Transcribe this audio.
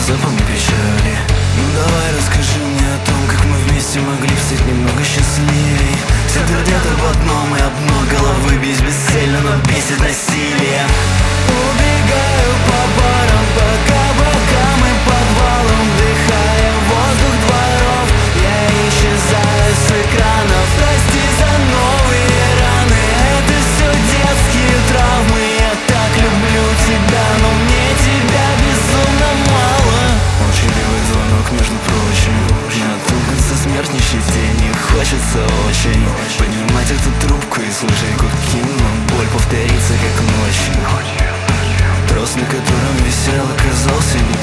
запомни печали. Ну давай расскажи мне о том, как мы вместе могли стать немного счастливее. Все твердят об одном и одно головы бить бесцельно, но бесит насилие. Убегаю по барам, по кабакам и подвалам, вдыхая воздух дворов. Я исчезаю с экранов, прости за новые раны. Это все детские травмы. Я так люблю тебя, но мне тебя безумно мало. Молчаливый звонок, между прочим, на том конце смертнейший день. Не хочется очень поднимать эту трубку и слушать гудки, но боль повторится, как ночью. Трос, на котором висел, оказался не